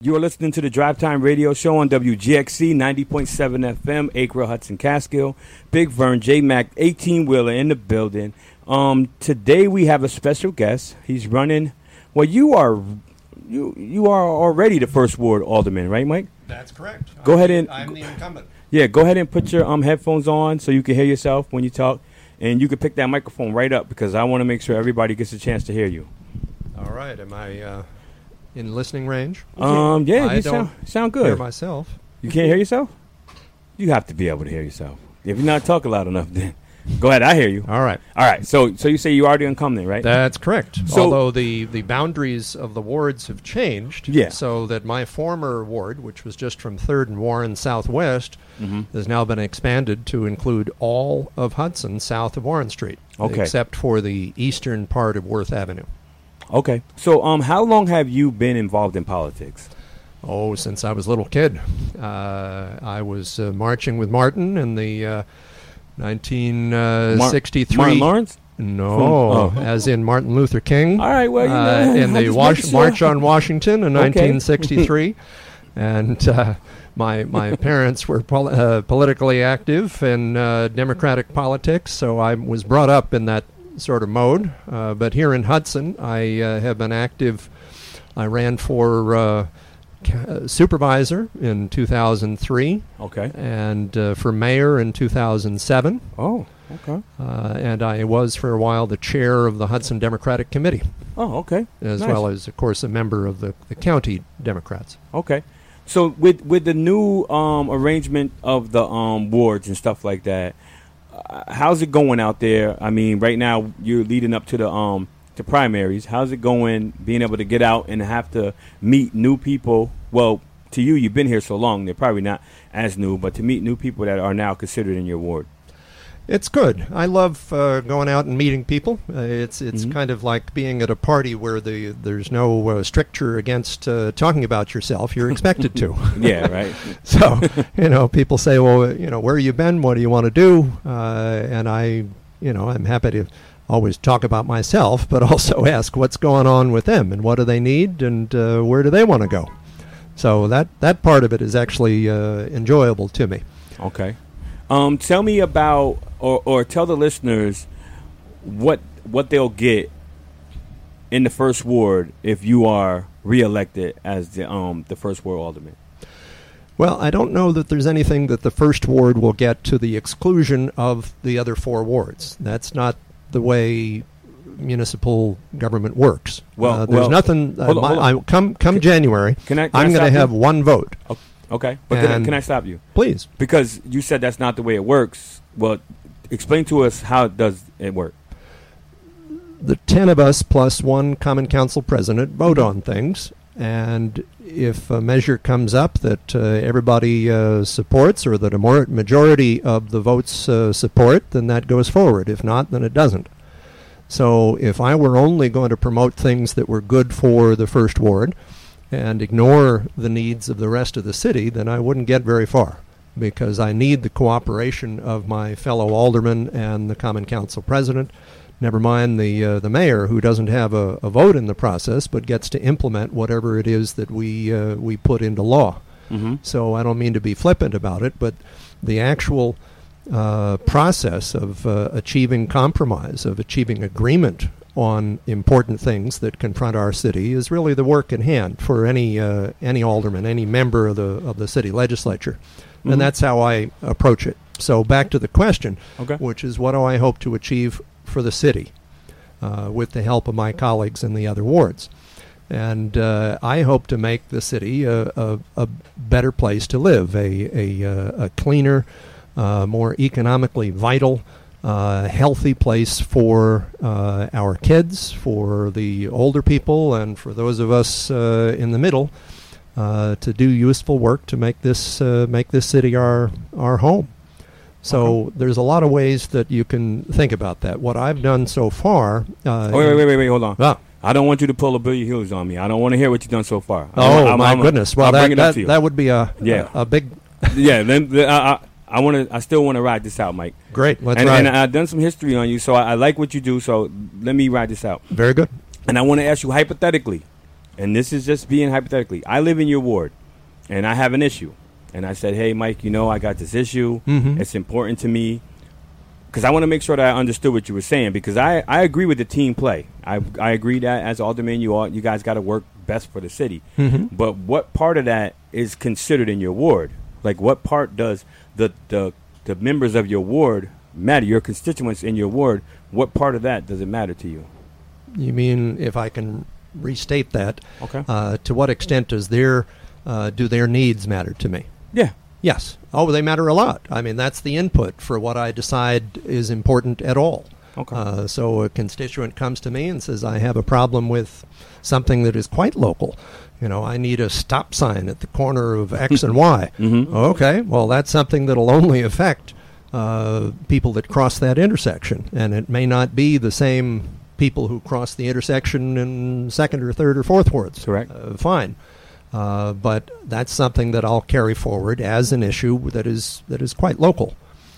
You are listening to the Drive Time Radio Show on WGXC 90.7 FM, Acre, Hudson, Catskill. Big Vern, J-Mac, 18-wheeler in the building. Today we have a special guest. He's running. Well, you are already the first ward alderman, right, Mike? That's correct. I'm the incumbent. Yeah, go ahead and put your headphones on so you can hear yourself when you talk, and you can pick that microphone right up because I want to make sure everybody gets a chance to hear you. All right. Am I in listening range? Yeah, you sound good. Hear myself. You can't hear yourself? You have to be able to hear yourself. If you're not talking loud enough, then go ahead. I hear you. All right. So you say you are the incumbent, right? That's correct. So, although the boundaries of the wards have changed, yeah. So that my former ward, which was just from 3rd and Warren Southwest, has now been expanded to include all of Hudson south of Warren Street, except for the eastern part of Worth Avenue. Okay. So how long have you been involved in politics? Oh, since I was a little kid. I was marching with Martin in the 1963. Martin Lawrence? No, as in Martin Luther King. All right, well, in the March on Washington in 1963. And my parents were politically active in Democratic politics, so I was brought up in that sort of mode. But here in Hudson, I have been active. I ran for supervisor in 2003. Okay. And for mayor in 2007. Oh, okay. And I was for a while the chair of the Hudson Democratic Committee. Oh, okay. As well as, of course, a member of the county Democrats. Okay. So with the new arrangement of the wards and stuff like that, how's it going out there? I mean, right now you're leading up to the primaries. How's it going being able to get out and have to meet new people? Well, to you, you've been here so long, they're probably not as new, but to meet new people that are now considered in your ward. It's good. I love going out and meeting people. It's kind of like being at a party where there's no stricture against talking about yourself. You're expected to. Yeah, right. So, people say, well, where have you been? What do you want to do? And I'm happy to always talk about myself, but also ask what's going on with them and what do they need and where do they want to go. So that part of it is actually enjoyable to me. Okay. Tell me about, or tell the listeners what they'll get in the first ward if you are reelected as the first ward alderman. Well, I don't know that there's anything that the first ward will get to the exclusion of the other 4 wards. That's not the way municipal government works. There's nothing. Hold on. Come January, I'm going to have one vote. Okay, but can I stop you? Please. Because you said that's not the way it works. Well, explain to us how does it work. The 10 of us plus one common council president vote on things, and if a measure comes up that everybody supports or that a majority of the votes support, then that goes forward. If not, then it doesn't. So if I were only going to promote things that were good for the first ward and ignore the needs of the rest of the city, then I wouldn't get very far, because I need the cooperation of my fellow aldermen and the common council president, never mind the mayor, who doesn't have a vote in the process but gets to implement whatever it is that we put into law. Mm-hmm. So I don't mean to be flippant about it, but the actual process of achieving compromise, of achieving agreement on important things that confront our city is really the work in hand for any alderman, any member of the city legislature. Mm-hmm. And that's how I approach it. So back to the question, which is what do I hope to achieve for the city with the help of my colleagues in the other wards. And I hope to make the city a better place to live, a cleaner, more economically vital, healthy place for our kids, for the older people, and for those of us in the middle to do useful work to make this city our home. So there's a lot of ways that you can think about that. What I've done so far... Wait, hold on. Ah. I don't want you to pull a Billy Hughes on me. I don't want to hear what you've done so far. My goodness. Well, that would be a big... Yeah, then I still want to ride this out, Mike. Great, let's ride. And I've done some history on you, so I like what you do, so let me ride this out. Very good. And I want to ask you, hypothetically, and this is just being hypothetically, I live in your ward, and I have an issue, and I said, hey, Mike, I got this issue. It's important to me. Because I want to make sure that I understood what you were saying, because I agree with the team play. I agree that as aldermen, you guys got to work best for the city. But what part of that is considered in your ward? Like, what part does the members of your ward matter? Your constituents in your ward, what part of that does it matter to you? You mean, if I can restate that, okay. To what extent do their needs matter to me? Yeah. Yes. Oh, they matter a lot. I mean, that's the input for what I decide is important at all. Okay. So a constituent comes to me and says, I have a problem with something that is quite local. I need a stop sign at the corner of X and Y. Okay, well, that's something that'll only affect people that cross that intersection. And it may not be the same people who cross the intersection in 2nd or 3rd or 4th wards. Correct. Fine. But that's something that I'll carry forward as an issue that is quite local.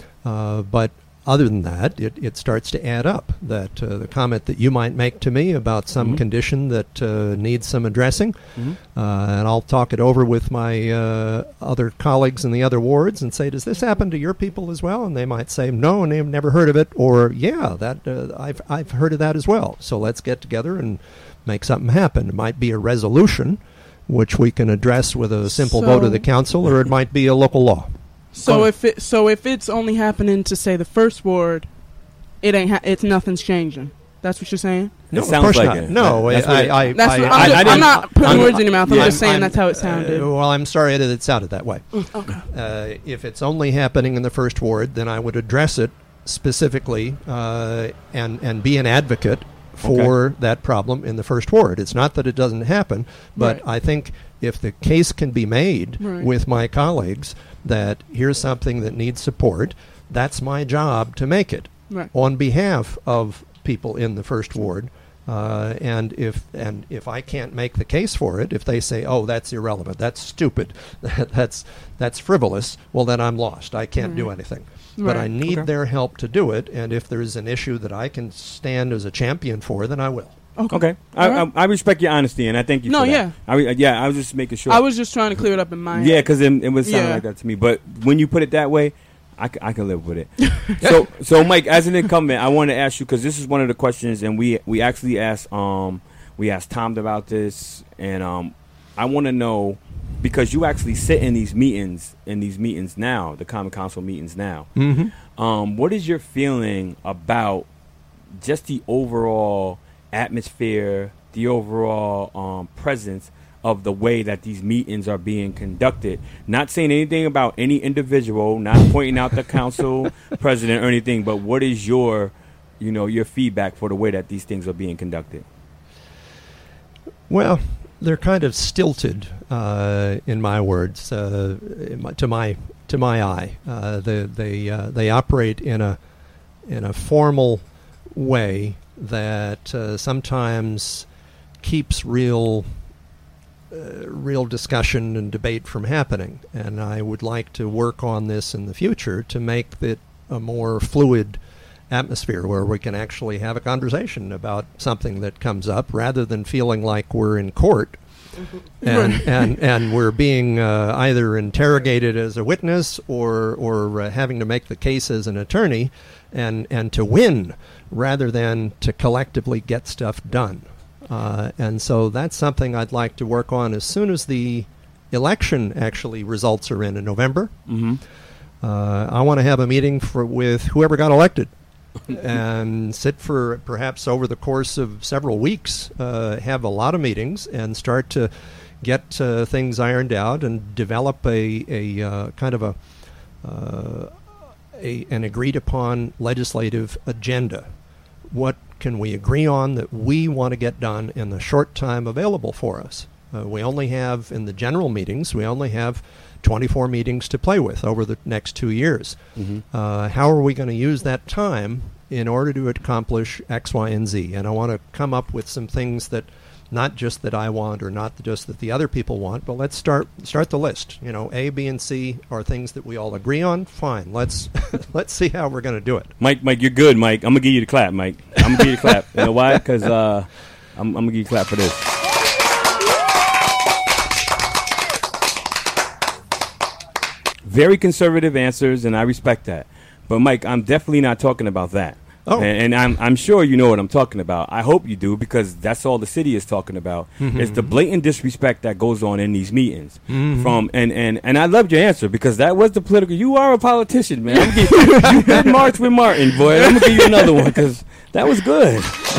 But other than that, it starts to add up. That the comment that you might make to me about some condition that needs some addressing, and I'll talk it over with my other colleagues in the other wards and say, does this happen to your people as well? And they might say, no, and they've never heard of it, or yeah, that I've heard of that as well. So let's get together and make something happen. It might be a resolution, which we can address with a simple vote of the council, or it might be a local law. So if it's only happening to, say, the 1st ward, it's nothing's changing. That's what you're saying? No, of course not. It. No, I'm not putting words in your mouth. I'm just saying that's how it sounded. Well, I'm sorry that it sounded that way. Okay. If it's only happening in the 1st ward, then I would address it specifically and be an advocate for that problem in the 1st ward. It's not that it doesn't happen, but I think if the case can be made with my colleagues that here's something that needs support, that's my job to make it on behalf of people in the 1st ward. And if I can't make the case for it, if they say, oh, that's irrelevant, that's stupid, that's frivolous, well, then I'm lost. I can't do anything. But I need their help to do it, and if there's an issue that I can stand as a champion for, then I will. Okay. I respect your honesty, and I thank you for that. I was just making sure. I was just trying to clear it up in my head. Yeah, because it was sounding like that to me. But when you put it that way, I can live with it. So Mike, as an incumbent, I want to ask you, because this is one of the questions, and we actually asked Tom about this, and I want to know, because you actually sit in these meetings now, the Common Council meetings now. What is your feeling about just the overall atmosphere, the overall presence of the way that these meetings are being conducted? Not saying anything about any individual, not pointing out the council president or anything, but what is your feedback for the way that these things are being conducted? Well, they're kind of stilted, in my words, to my eye. They operate in a formal way that sometimes keeps real discussion and debate from happening. And I would like to work on this in the future to make it a more fluid atmosphere where we can actually have a conversation about something that comes up, rather than feeling like we're in court and we're being either interrogated as a witness or having to make the case as an attorney and to win rather than to collectively get stuff done. And so that's something I'd like to work on as soon as the election actually results are in November. I want to have a meeting with whoever got elected and sit for perhaps over the course of several weeks, have a lot of meetings and start to get things ironed out and develop a kind of an agreed upon legislative agenda. What can we agree on that we want to get done in the short time available for us? We only have, in the general meetings, we only have 24 meetings to play with over the next 2 years. How are we going to use that time in order to accomplish X, Y, and Z? And I want to come up with some things that, not just that I want or not just that the other people want, but let's start the list. A, B, and C are things that we all agree on. Fine, let's see how we're going to do it. Mike, you're good, Mike. I'm going to give you the clap, Mike. I'm going to give you the clap. You know why? Because I'm going to give you the clap for this. very conservative answers, and I respect that. But Mike, I'm definitely not talking about that. Oh. And I'm sure you know what I'm talking about. I hope you do, because that's all the city is talking about. It's the blatant disrespect that goes on in these meetings. From and I loved your answer, because that was the political. You are a politician, man. You did march with Martin, boy. I'm gonna give you another one, because that was good.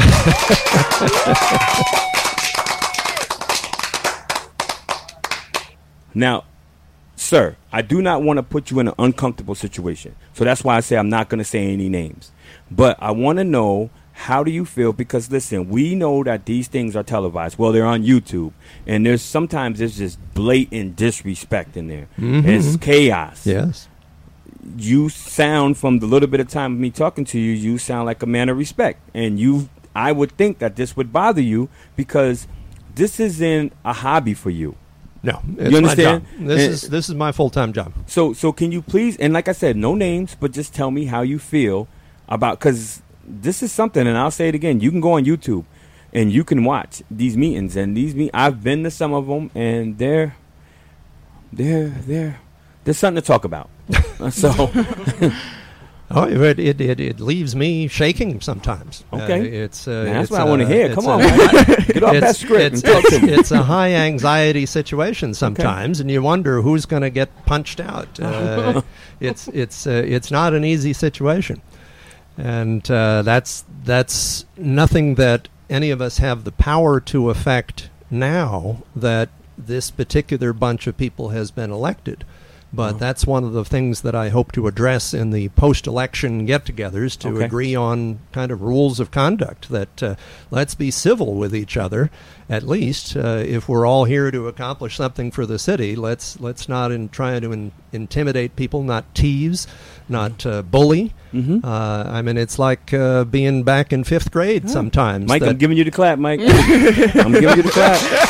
Now, sir, I do not want to put you in an uncomfortable situation. So that's why I say I'm not going to say any names. But I want to know, how do you feel? Because, listen, we know that these things are televised. Well, they're on YouTube. And sometimes there's just blatant disrespect in there. It's chaos. Yes. You sound, from the little bit of time of me talking to you, you sound like a man of respect. And I would think that this would bother you, because this isn't a hobby for you. No, it's you understand? my job. This is my full-time job. So can you please, and like I said, no names, but just tell me how you feel about, because this is something, and I'll say it again, you can go on YouTube and you can watch these meetings, and I've been to some of them, and there's something to talk about. So Oh, it leaves me shaking sometimes. Okay, that's it's what I want to hear. Come on, get off that script and talk to me. It's a high anxiety situation sometimes, and you wonder who's going to get punched out. It's not an easy situation, and that's nothing that any of us have the power to affect now that this particular bunch of people has been elected. But that's one of the things that I hope to address in the post-election get-togethers, to agree on kind of rules of conduct, that let's be civil with each other, at least. If we're all here to accomplish something for the city, let's not try to intimidate people, not tease, not bully. I mean, it's like being back in 5th grade sometimes. Mike, I'm giving you the clap, Mike. I'm giving you the clap.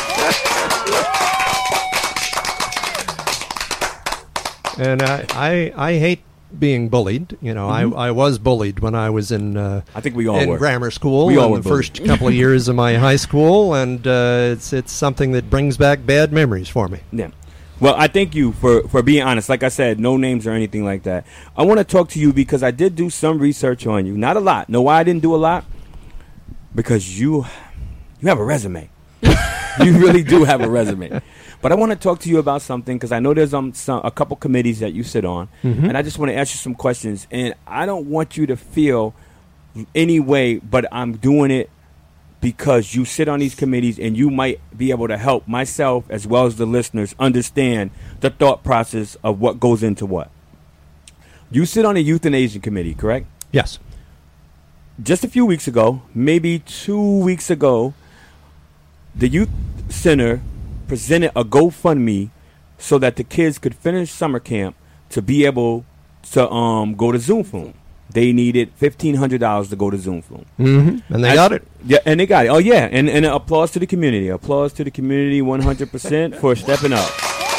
And I hate being bullied. You know, I was bullied when I was in I think we all were. Grammar school, we all in the first couple of years of my high school, and it's something that brings back bad memories for me. Yeah. Well, I thank you for being honest. Like I said, no names or anything like that. I want to talk to you because I did do some research on you. Not a lot. Know why I didn't do a lot? Because you have a resume. You really do have a resume. But I want to talk to you about something, because I know there's a couple committees that you sit on, and I just want to ask you some questions. And I don't want you to feel any way, but I'm doing it because you sit on these committees, and you might be able to help myself as well as the listeners understand the thought process of what goes into what. You sit on a Youth and Asian Committee, correct? Yes. Just a few weeks ago, maybe 2 weeks ago, the Youth Center presented a GoFundMe so that the kids could finish summer camp to be able to go to Zoom Flume. They needed $1,500 to go to Zoom Flume. And they got it. Yeah, and they got it. Oh, yeah. And applause to the community. Applause to the community 100% for stepping up.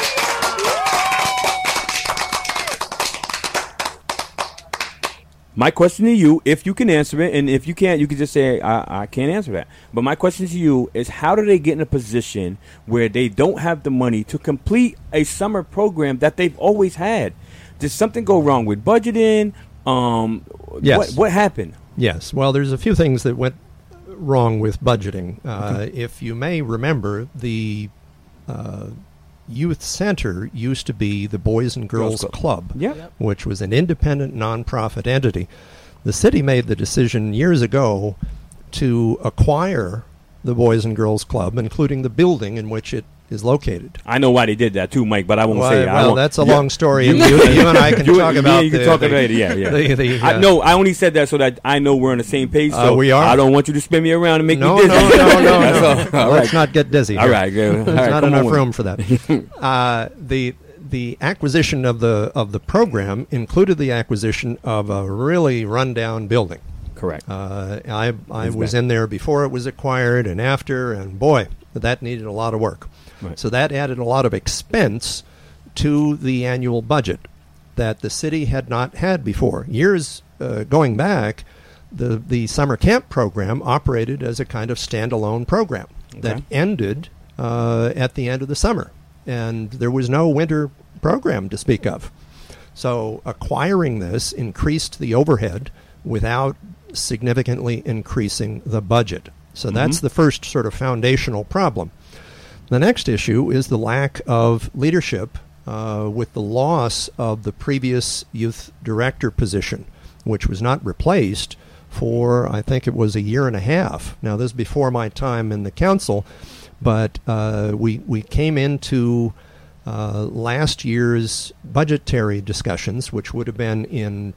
My question to you, if you can answer it, and if you can't, you can just say, I can't answer that. But my question to you is, how do they get in a position where they don't have the money to complete a summer program that they've always had? Did something go wrong with budgeting? Yes. What happened? Yes. Well, there's a few things that went wrong with budgeting. If you may remember, the Youth Center used to be the Boys and Girls Club, which was an independent nonprofit entity. The city made the decision years ago to acquire the Boys and Girls Club, including the building in which it is located. I know why they did that too, Mike, but I won't say it. Well, that's a long story. And you and I can talk about you can talk about it later. I only said that so that I know we're on the same page. So we are. I don't want you to spin me around and make me dizzy. No. Let's not get dizzy. All right, good. There's not enough room for that. The acquisition of the program included the acquisition of a really rundown building. Correct. I was in there before it was acquired and after, and boy, that needed a lot of work. Right. So that added a lot of expense to the annual budget that the city had not had before. Years going back, the summer camp program operated as a kind of standalone program that ended at the end of the summer, and there was no winter program to speak of. So acquiring this increased the overhead without significantly increasing the budget. So that's the first sort of foundational problem. The next issue is the lack of leadership with the loss of the previous youth director position, which was not replaced for, I think it was a year and a half. Now, this is before my time in the council, but we came into last year's budgetary discussions, which would have been in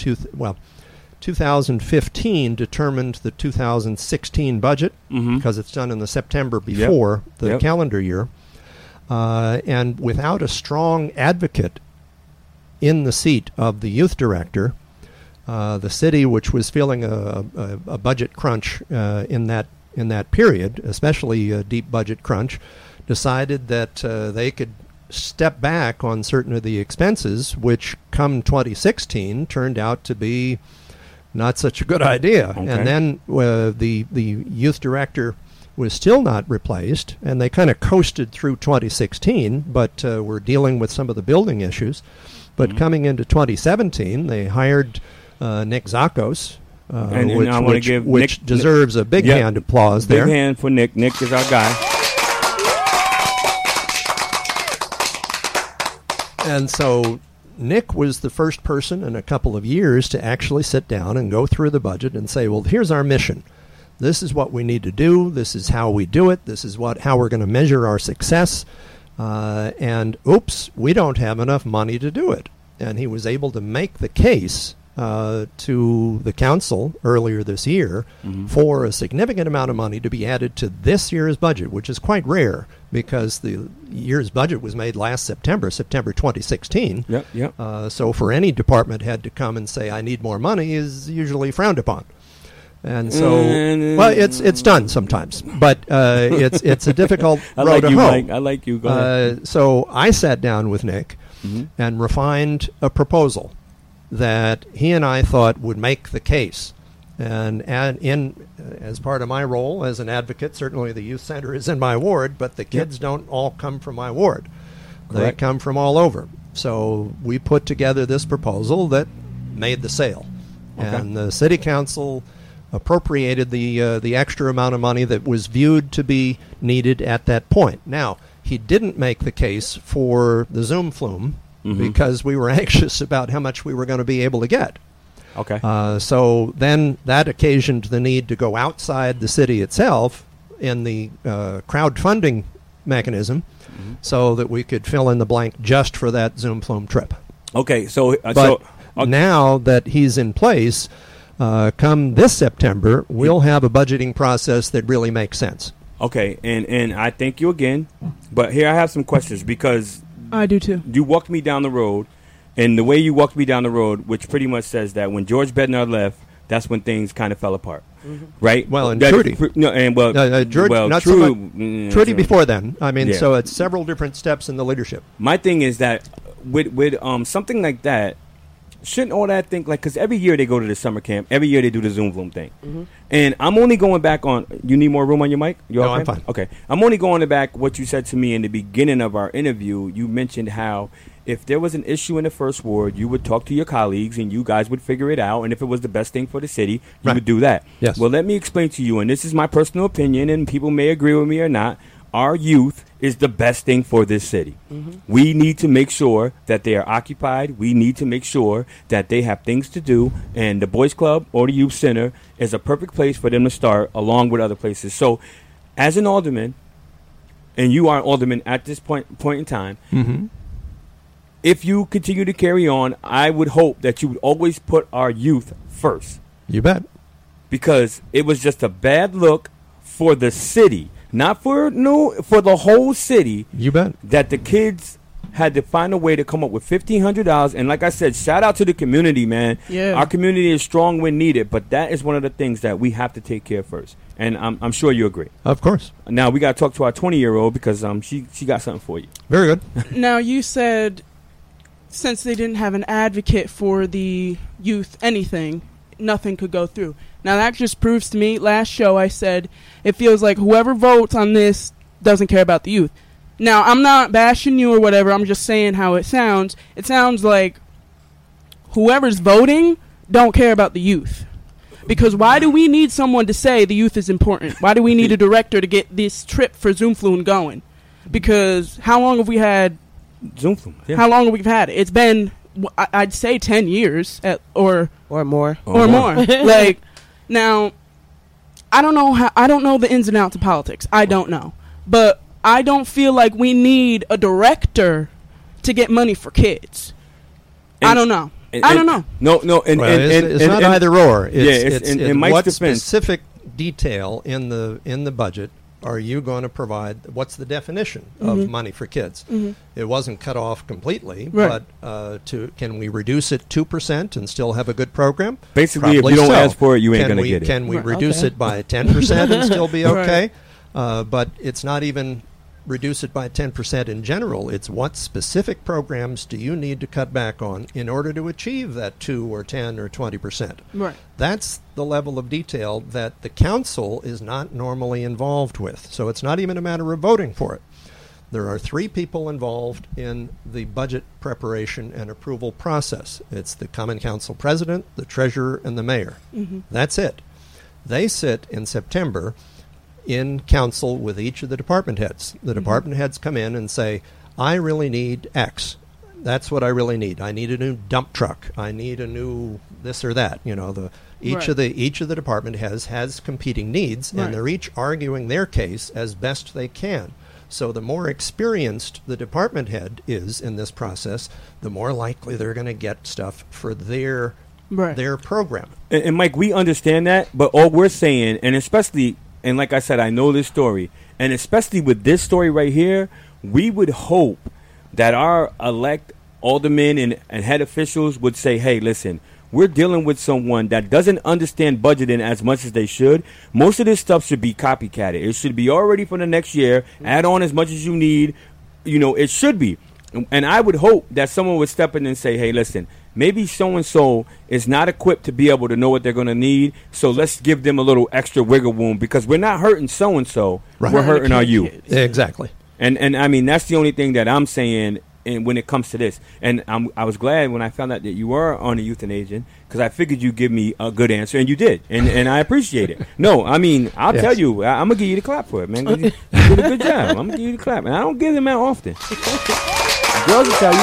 2015, determined the 2016 budget, because it's done in the September before the calendar year. And without a strong advocate in the seat of the youth director, the city, which was feeling a budget crunch in that period, especially a deep budget crunch, decided that they could step back on certain of the expenses, which come 2016 turned out to be not such a good idea. Okay. And then the youth director was still not replaced, and they kind of coasted through 2016, but were dealing with some of the building issues. But coming into 2017, they hired Nick Zakos, which deserves a big hand applause there. Big hand for Nick. Nick is our guy. And so Nick was the first person in a couple of years to actually sit down and go through the budget and say, well, here's our mission. This is what we need to do. This is how we do it. This is how we're going to measure our success. And oops, we don't have enough money to do it. And he was able to make the case to the council earlier this year for a significant amount of money to be added to this year's budget, which is quite rare because the year's budget was made last September 2016. So for any department head to come and say, I need more money is usually frowned upon. And so, well, it's done sometimes, but it's a difficult road to hoe. I like you. Go ahead. So I sat down with Nick and refined a proposal that he and I thought would make the case. And as part of my role as an advocate, certainly the youth center is in my ward, but the kids don't all come from my ward. Correct. They come from all over. So we put together this proposal that made the sale. Okay. And the city council appropriated the extra amount of money that was viewed to be needed at that point. Now, he didn't make the case for the Zoom flume because we were anxious about how much we were going to be able to get. Okay. So then that occasioned the need to go outside the city itself in the crowdfunding mechanism so that we could fill in the blank just for that Zoom flume trip. Okay. So, now that he's in place, come this September, we'll have a budgeting process that really makes sense. Okay, and I thank you again, but here I have some questions because I do too. You walked me down the road, and the way you walked me down the road, which pretty much says that when George Bednar left, that's when things kind of fell apart, right? Well, and Trudy. George, not Trudy, so much, Trudy before then. I mean, so it's several different steps in the leadership. My thing is that with something like that, shouldn't all that think like, because every year they go to the summer camp, every year they do the Zoom Vloom thing, and I'm only going back on. You need more room on your mic? No, I'm fine. Okay, I'm only going back what you said to me in the beginning of our interview. You mentioned how if there was an issue in the first ward, you would talk to your colleagues and you guys would figure it out, and if it was the best thing for the city, you would do that. Yes. Well, let me explain to you, and this is my personal opinion, and people may agree with me or not. Our youth is the best thing for this city. We need to make sure that they are occupied. We need to make sure that they have things to do. And the Boys Club or the Youth Center is a perfect place for them to start along with other places. So as an alderman, and you are an alderman at this point in time, if you continue to carry on, I would hope that you would always put our youth first. You bet. Because it was just a bad look for the city. Not for the whole city. You bet. That the kids had to find a way to come up with $1,500. And like I said, shout out to the community, man. Yeah. Our community is strong when needed, but that is one of the things that we have to take care of first. And I'm sure you agree. Of course. Now we got to talk to our 20-year-old because she got something for you. Very good. Now you said since they didn't have an advocate for the youth anything, nothing could go through. Now that just proves to me, last show I said, it feels like whoever votes on this doesn't care about the youth. Now, I'm not bashing you or whatever, I'm just saying how it sounds. It sounds like whoever's voting don't care about the youth. Because why do we need someone to say the youth is important? Why do we need a director to get this trip for Zoomfloon going? Because how long have we had Zoomfloon? Yeah. How long have we had it? It's been, I'd say, 10 years or more. Like, now, I don't know the ins and outs of politics. I don't know. But I don't feel like we need a director to get money for kids. I don't know. I don't know. No. It's not either or. It's in Mike's what defense. Specific detail in the budget are you going to provide? What's the definition of money for kids? It wasn't cut off completely, but can we reduce it 2% and still have a good program? Basically, Probably if you don't so. ask for it, you ain't going to get it. Can we reduce it by 10% and still be okay? But it's not even reduce it by 10% in general. It's what specific programs do you need to cut back on in order to achieve that 2 or 10 or 20%? Right. That's the level of detail that the council is not normally involved with. So it's not even a matter of voting for it. There are 3 people involved in the budget preparation and approval process. It's the Common Council president, the treasurer, and the mayor. That's it. They sit in September in council with each of the department heads. The department heads come in and say, I really need X. That's what I really need. I need a new dump truck. I need a new this or that. You know, each of the department heads has competing needs, and they're each arguing their case as best they can. So the more experienced the department head is in this process, the more likely they're going to get stuff for their program. And Mike, we understand that, but all we're saying, and especially, and like I said, I know this story, and especially with this story right here, we would hope that our elect aldermen and head officials would say, hey, listen, we're dealing with someone that doesn't understand budgeting as much as they should. Most of this stuff should be copycatted. It should be already for the next year. Add on as much as you need. You know, it should be. And I would hope that someone would step in and say, hey, listen, maybe so-and-so is not equipped to be able to know what they're going to need, so let's give them a little extra wiggle room because we're not hurting so-and-so. We're hurting our youth. Exactly. And I mean, that's the only thing that I'm saying when it comes to this. And I was glad when I found out that you were on the Youth and Aging because I figured you'd give me a good answer, and you did. And I appreciate it. No, I mean, I'll tell you, I'm going to give you the clap for it, man. You did a good job. I'm going to give you the clap. And I don't give them that often. Girls will tell you.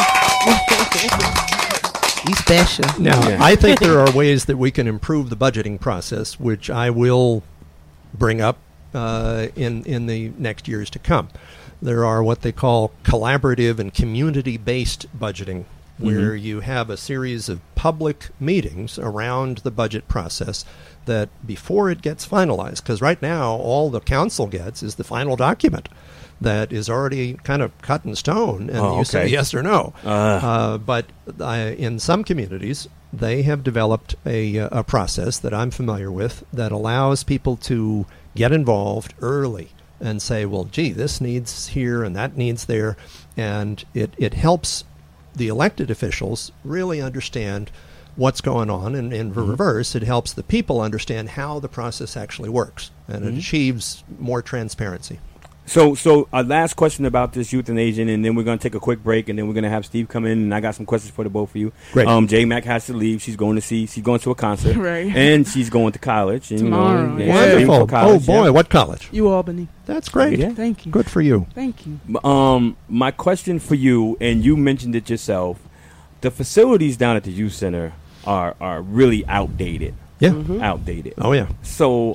He's special. Now, I think there are ways that we can improve the budgeting process, which I will bring up in the next years to come. There are what they call collaborative and community-based budgeting, where you have a series of public meetings around the budget process that before it gets finalized, because right now all the council gets is the final document that is already kind of cut in stone, and you say yes or no. But in some communities, they have developed a process that I'm familiar with that allows people to get involved early and say, well, gee, this needs here and that needs there. And it helps the elected officials really understand what's going on. And in reverse, it helps the people understand how the process actually works. And it achieves more transparency. So our last question about this Youth and Aging, and then we're going to take a quick break, and then we're going to have Steve come in, and I got some questions for the both of you. Great. J Mac has to leave. She's going to a concert. Right. And she's going to college. And, Tomorrow. Wonderful. College, what college? UAlbany. That's great. Yeah. Thank you. Good for you. Thank you. My question for you, and you mentioned it yourself, the facilities down at the youth center are really outdated. Yeah. Outdated. Oh, yeah. So,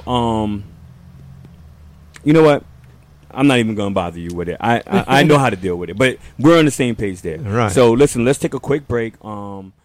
you know what? I'm not even going to bother you with it. I know how to deal with it, but we're on the same page there. Right. So listen, let's take a quick break.